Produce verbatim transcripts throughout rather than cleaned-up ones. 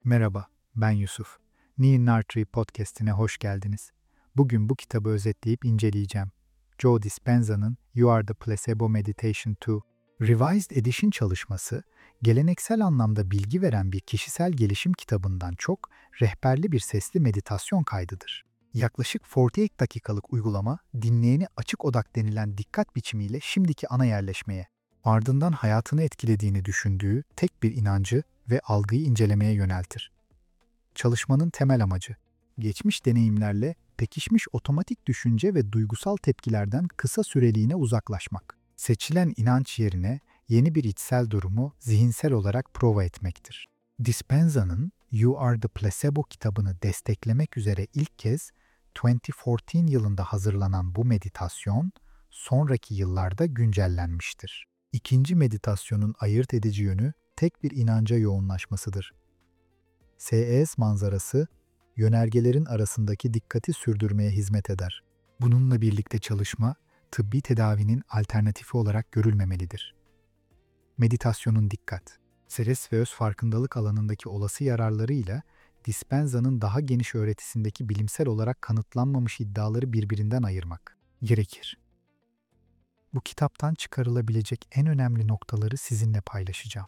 Merhaba, ben Yusuf. Neil Nartree podcast'ine hoş geldiniz. Bugün bu kitabı özetleyip inceleyeceğim. Joe Dispenza'nın You Are the Placebo Meditation iki Revised Edition çalışması, geleneksel anlamda bilgi veren bir kişisel gelişim kitabından çok rehberli bir sesli meditasyon kaydıdır. Yaklaşık kırk sekiz dakikalık uygulama, dinleyeni açık odak denilen dikkat biçimiyle şimdiki ana yerleşmeye, ardından hayatını etkilediğini düşündüğü tek bir inancı ve algıyı incelemeye yöneltir. Çalışmanın temel amacı, geçmiş deneyimlerle pekişmiş otomatik düşünce ve duygusal tepkilerden kısa süreliğine uzaklaşmak. Seçilen inanç yerine yeni bir içsel durumu zihinsel olarak prova etmektir. Dispenza'nın You Are the Placebo kitabını desteklemek üzere ilk kez iki bin on dört yılında hazırlanan bu meditasyon, sonraki yıllarda güncellenmiştir. İkinci meditasyonun ayırt edici yönü tek bir inanca yoğunlaşmasıdır. S E S manzarası, yönergelerin arasındaki dikkati sürdürmeye hizmet eder. Bununla birlikte çalışma, tıbbi tedavinin alternatifi olarak görülmemelidir. Meditasyonun dikkat, stres ve öz farkındalık alanındaki olası yararlarıyla Dispenza'nın daha geniş öğretisindeki bilimsel olarak kanıtlanmamış iddiaları birbirinden ayırmak gerekir. Bu kitaptan çıkarılabilecek en önemli noktaları sizinle paylaşacağım.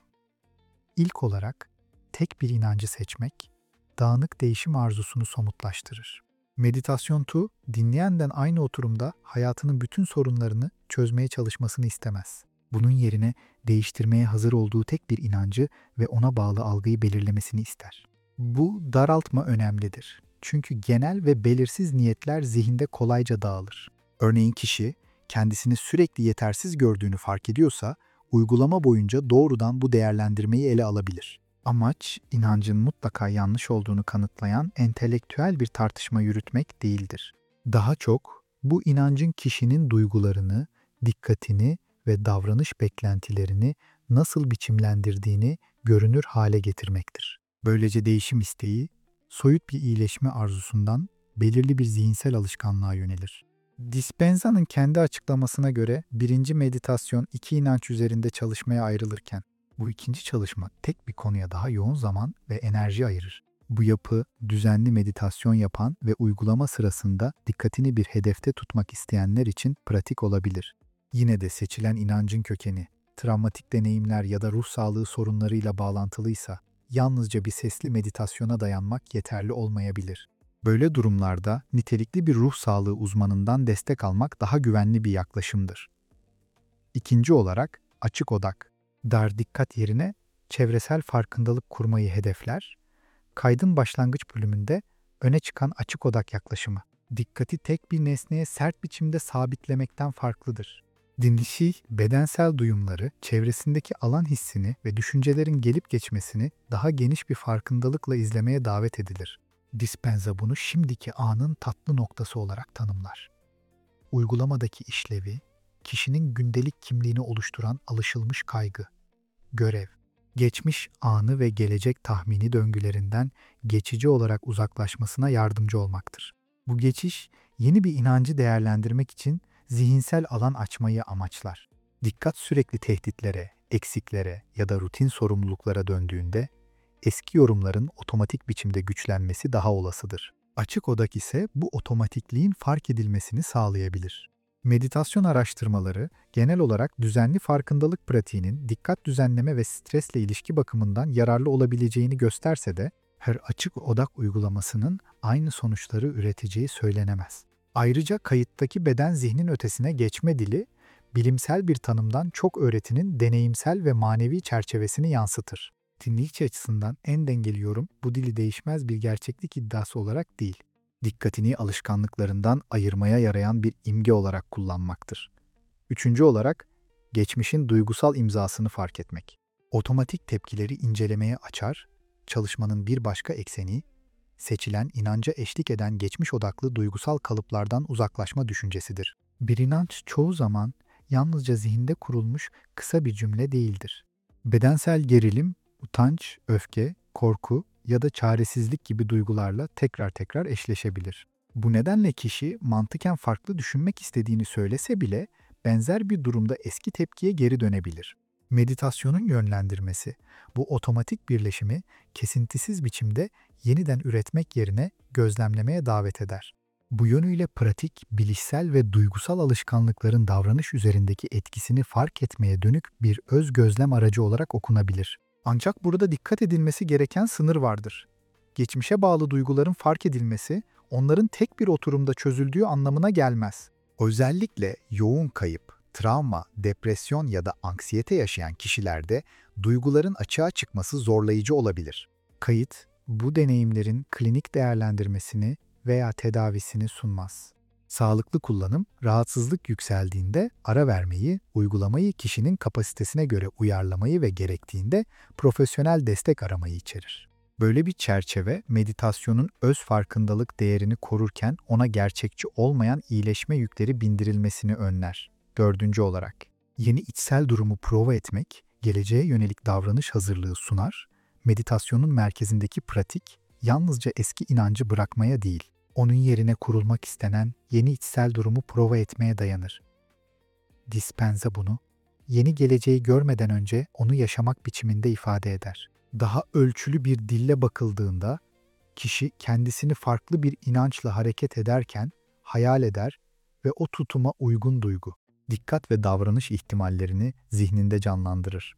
İlk olarak, tek bir inancı seçmek, dağınık değişim arzusunu somutlaştırır. Meditasyon iki, dinleyenden aynı oturumda hayatının bütün sorunlarını çözmeye çalışmasını istemez. Bunun yerine değiştirmeye hazır olduğu tek bir inancı ve ona bağlı algıyı belirlemesini ister. Bu daraltma önemlidir. Çünkü genel ve belirsiz niyetler zihinde kolayca dağılır. Örneğin kişi, kendisini sürekli yetersiz gördüğünü fark ediyorsa, uygulama boyunca doğrudan bu değerlendirmeyi ele alabilir. Amaç, inancın mutlaka yanlış olduğunu kanıtlayan entelektüel bir tartışma yürütmek değildir. Daha çok, bu inancın kişinin duygularını, dikkatini ve davranış beklentilerini nasıl biçimlendirdiğini görünür hale getirmektir. Böylece değişim isteği, soyut bir iyileşme arzusundan belirli bir zihinsel alışkanlığa yönelir. Dispenza'nın kendi açıklamasına göre birinci meditasyon iki inanç üzerinde çalışmaya ayrılırken, bu ikinci çalışma tek bir konuya daha yoğun zaman ve enerji ayırır. Bu yapı, düzenli meditasyon yapan ve uygulama sırasında dikkatini bir hedefte tutmak isteyenler için pratik olabilir. Yine de seçilen inancın kökeni, travmatik deneyimler ya da ruh sağlığı sorunlarıyla bağlantılıysa, yalnızca bir sesli meditasyona dayanmak yeterli olmayabilir. Böyle durumlarda nitelikli bir ruh sağlığı uzmanından destek almak daha güvenli bir yaklaşımdır. İkinci olarak açık odak. Dar dikkat yerine çevresel farkındalık kurmayı hedefler. Kaydın başlangıç bölümünde öne çıkan açık odak yaklaşımı, dikkati tek bir nesneye sert biçimde sabitlemekten farklıdır. Dinleyişi, bedensel duyumları, çevresindeki alan hissini ve düşüncelerin gelip geçmesini daha geniş bir farkındalıkla izlemeye davet edilir. Dispenza bunu şimdiki anın tatlı noktası olarak tanımlar. Uygulamadaki işlevi, kişinin gündelik kimliğini oluşturan alışılmış kaygı, görev, geçmiş anı ve gelecek tahmini döngülerinden geçici olarak uzaklaşmasına yardımcı olmaktır. Bu geçiş, yeni bir inancı değerlendirmek için zihinsel alan açmayı amaçlar. Dikkat sürekli tehditlere, eksiklere ya da rutin sorumluluklara döndüğünde, eski yorumların otomatik biçimde güçlenmesi daha olasıdır. Açık odak ise bu otomatikliğin fark edilmesini sağlayabilir. Meditasyon araştırmaları, genel olarak düzenli farkındalık pratiğinin dikkat düzenleme ve stresle ilişki bakımından yararlı olabileceğini gösterse de, her açık odak uygulamasının aynı sonuçları üreteceği söylenemez. Ayrıca kayıttaki beden zihnin ötesine geçme dili, bilimsel bir tanımdan çok öğretinin deneyimsel ve manevi çerçevesini yansıtır. Dinleyici açısından en dengeli yorum bu dili değişmez bir gerçeklik iddiası olarak değil, dikkatini alışkanlıklarından ayırmaya yarayan bir imge olarak kullanmaktır. Üçüncü olarak, geçmişin duygusal imzasını fark etmek. Otomatik tepkileri incelemeye açar, çalışmanın bir başka ekseni, seçilen inanca eşlik eden geçmiş odaklı duygusal kalıplardan uzaklaşma düşüncesidir. Bir inanç çoğu zaman yalnızca zihinde kurulmuş kısa bir cümle değildir. Bedensel gerilim, utanç, öfke, korku ya da çaresizlik gibi duygularla tekrar tekrar eşleşebilir. Bu nedenle kişi mantıken farklı düşünmek istediğini söylese bile benzer bir durumda eski tepkiye geri dönebilir. Meditasyonun yönlendirmesi, bu otomatik birleşimi kesintisiz biçimde yeniden üretmek yerine gözlemlemeye davet eder. Bu yönüyle pratik, bilişsel ve duygusal alışkanlıkların davranış üzerindeki etkisini fark etmeye dönük bir öz gözlem aracı olarak okunabilir. Ancak burada dikkat edilmesi gereken sınır vardır. Geçmişe bağlı duyguların fark edilmesi, onların tek bir oturumda çözüldüğü anlamına gelmez. Özellikle yoğun kayıp, travma, depresyon ya da anksiyete yaşayan kişilerde duyguların açığa çıkması zorlayıcı olabilir. Kayıt, bu deneyimlerin klinik değerlendirmesini veya tedavisini sunmaz. Sağlıklı kullanım, rahatsızlık yükseldiğinde ara vermeyi, uygulamayı kişinin kapasitesine göre uyarlamayı ve gerektiğinde profesyonel destek aramayı içerir. Böyle bir çerçeve, meditasyonun öz farkındalık değerini korurken ona gerçekçi olmayan iyileşme yükleri bindirilmesini önler. Dördüncü olarak, yeni içsel durumu prova etmek, geleceğe yönelik davranış hazırlığı sunar, meditasyonun merkezindeki pratik, yalnızca eski inancı bırakmaya değil, onun yerine kurulmak istenen yeni içsel durumu prova etmeye dayanır. Dispenza bunu, yeni geleceği görmeden önce onu yaşamak biçiminde ifade eder. Daha ölçülü bir dille bakıldığında, kişi kendisini farklı bir inançla hareket ederken hayal eder ve o tutuma uygun duygu, dikkat ve davranış ihtimallerini zihninde canlandırır.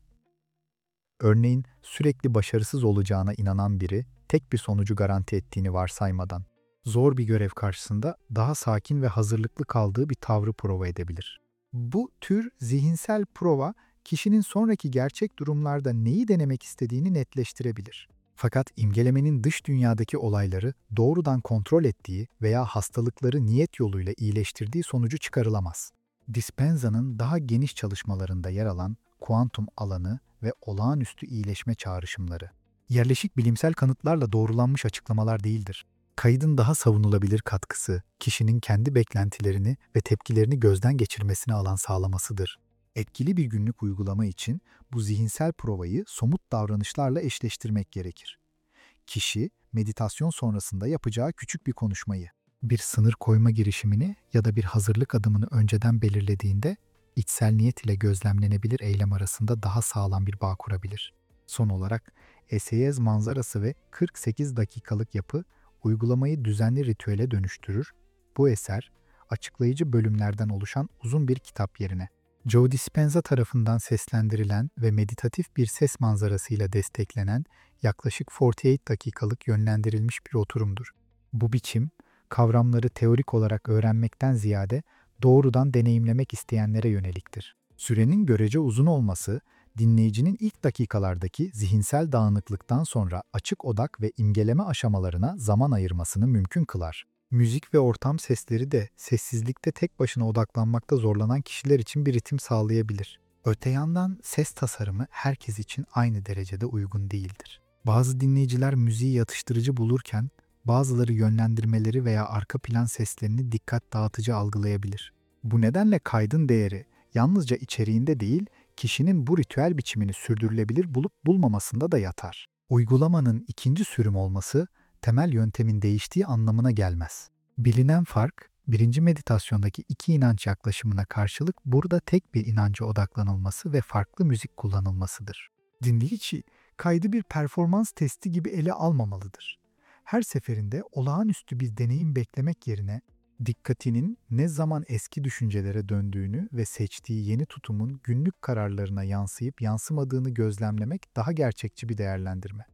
Örneğin sürekli başarısız olacağına inanan biri, tek bir sonucu garanti ettiğini varsaymadan, zor bir görev karşısında daha sakin ve hazırlıklı kaldığı bir tavrı prova edebilir. Bu tür zihinsel prova, kişinin sonraki gerçek durumlarda neyi denemek istediğini netleştirebilir. Fakat imgelemenin dış dünyadaki olayları doğrudan kontrol ettiği veya hastalıkları niyet yoluyla iyileştirdiği sonucu çıkarılamaz. Dispenza'nın daha geniş çalışmalarında yer alan kuantum alanı ve olağanüstü iyileşme çağrışımları, yerleşik bilimsel kanıtlarla doğrulanmış açıklamalar değildir. Kaydın daha savunulabilir katkısı, kişinin kendi beklentilerini ve tepkilerini gözden geçirmesine alan sağlamasıdır. Etkili bir günlük uygulama için bu zihinsel provayı somut davranışlarla eşleştirmek gerekir. Kişi, meditasyon sonrasında yapacağı küçük bir konuşmayı, bir sınır koyma girişimini ya da bir hazırlık adımını önceden belirlediğinde, içsel niyet ile gözlemlenebilir eylem arasında daha sağlam bir bağ kurabilir. Son olarak, Eseyez manzarası ve kırk sekiz dakikalık yapı, uygulamayı düzenli ritüele dönüştürür. Bu eser, açıklayıcı bölümlerden oluşan uzun bir kitap yerine, Joe Dispenza tarafından seslendirilen ve meditatif bir ses manzarasıyla desteklenen yaklaşık kırk sekiz dakikalık yönlendirilmiş bir oturumdur. Bu biçim, kavramları teorik olarak öğrenmekten ziyade doğrudan deneyimlemek isteyenlere yöneliktir. Sürenin görece uzun olması, dinleyicinin ilk dakikalardaki zihinsel dağınıklıktan sonra açık odak ve imgeleme aşamalarına zaman ayırmasını mümkün kılar. Müzik ve ortam sesleri de sessizlikte tek başına odaklanmakta zorlanan kişiler için bir ritim sağlayabilir. Öte yandan ses tasarımı herkes için aynı derecede uygun değildir. Bazı dinleyiciler müziği yatıştırıcı bulurken, bazıları yönlendirmeleri veya arka plan seslerini dikkat dağıtıcı algılayabilir. Bu nedenle kaydın değeri yalnızca içeriğinde değil, kişinin bu ritüel biçimini sürdürülebilir bulup bulmamasında da yatar. Uygulamanın ikinci sürüm olması, temel yöntemin değiştiği anlamına gelmez. Bilinen fark, birinci meditasyondaki iki inanç yaklaşımına karşılık burada tek bir inanca odaklanılması ve farklı müzik kullanılmasıdır. Dinleyici, kaydı bir performans testi gibi ele almamalıdır. Her seferinde olağanüstü bir deneyim beklemek yerine, dikkatinin ne zaman eski düşüncelere döndüğünü ve seçtiği yeni tutumun günlük kararlarına yansıyıp yansımadığını gözlemlemek daha gerçekçi bir değerlendirme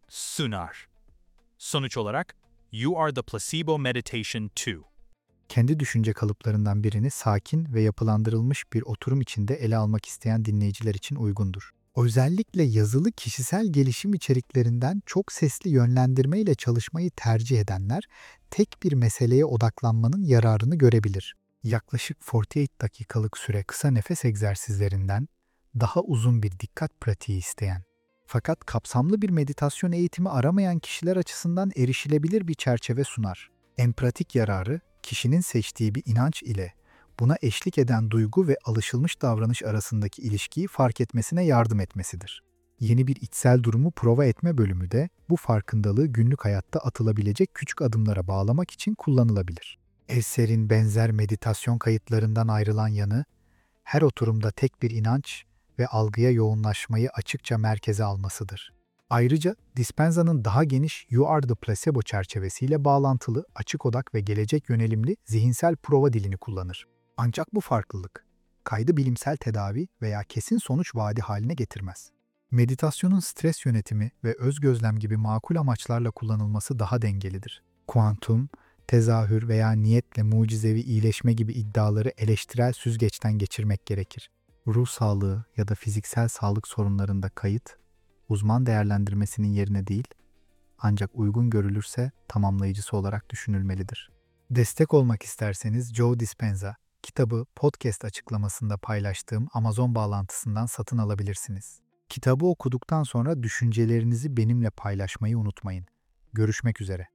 sunar. Sonuç olarak, You Are the Placebo Meditation iki. Kendi düşünce kalıplarından birini sakin ve yapılandırılmış bir oturum içinde ele almak isteyen dinleyiciler için uygundur. Özellikle yazılı kişisel gelişim içeriklerinden çok sesli yönlendirme ile çalışmayı tercih edenler, tek bir meseleye odaklanmanın yararını görebilir. Yaklaşık kırk sekiz dakikalık süre kısa nefes egzersizlerinden daha uzun bir dikkat pratiği isteyen, fakat kapsamlı bir meditasyon eğitimi aramayan kişiler açısından erişilebilir bir çerçeve sunar. En pratik yararı, kişinin seçtiği bir inanç ile buna eşlik eden duygu ve alışılmış davranış arasındaki ilişkiyi fark etmesine yardım etmesidir. Yeni bir içsel durumu prova etme bölümü de bu farkındalığı günlük hayatta atılabilecek küçük adımlara bağlamak için kullanılabilir. Eser'in benzer meditasyon kayıtlarından ayrılan yanı, her oturumda tek bir inanç ve algıya yoğunlaşmayı açıkça merkeze almasıdır. Ayrıca Dispenza'nın daha geniş You Are the Placebo çerçevesiyle bağlantılı, açık odak ve gelecek yönelimli zihinsel prova dilini kullanır. Ancak bu farklılık, kaydı bilimsel tedavi veya kesin sonuç vaadi haline getirmez. Meditasyonun stres yönetimi ve öz gözlem gibi makul amaçlarla kullanılması daha dengelidir. Kuantum, tezahür veya niyetle mucizevi iyileşme gibi iddiaları eleştirel süzgeçten geçirmek gerekir. Ruh sağlığı ya da fiziksel sağlık sorunlarında kayıt, uzman değerlendirmesinin yerine değil, ancak uygun görülürse tamamlayıcısı olarak düşünülmelidir. Destek olmak isterseniz Joe Dispenza, kitabı podcast açıklamasında paylaştığım Amazon bağlantısından satın alabilirsiniz. Kitabı okuduktan sonra düşüncelerinizi benimle paylaşmayı unutmayın. Görüşmek üzere.